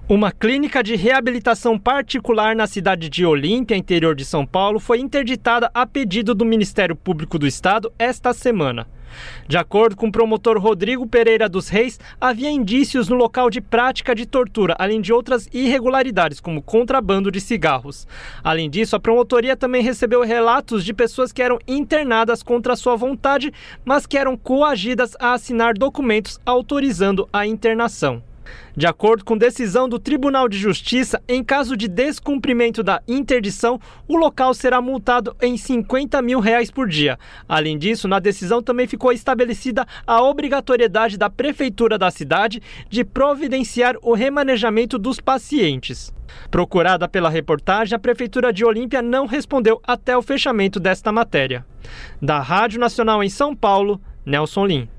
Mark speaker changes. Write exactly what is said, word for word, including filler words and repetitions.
Speaker 1: Uma clínica de reabilitação particular na cidade de Olímpia, interior de São Paulo, foi interditada a pedido do Ministério Público do Estado esta semana. De acordo com o promotor Rodrigo Pereira dos Reis, havia indícios no local de prática de tortura, além de outras irregularidades, como contrabando de cigarros. Além disso, a promotoria também recebeu relatos de pessoas que eram internadas contra sua vontade, mas que eram coagidas a assinar documentos autorizando a internação. De acordo com decisão do Tribunal de Justiça, em caso de descumprimento da interdição, o local será multado em cinquenta mil reais por dia. Além disso, na decisão também ficou estabelecida a obrigatoriedade da Prefeitura da cidade de providenciar o remanejamento dos pacientes. Procurada pela reportagem, a Prefeitura de Olímpia não respondeu até o fechamento desta matéria. Da Rádio Nacional em São Paulo, Nelson Lim.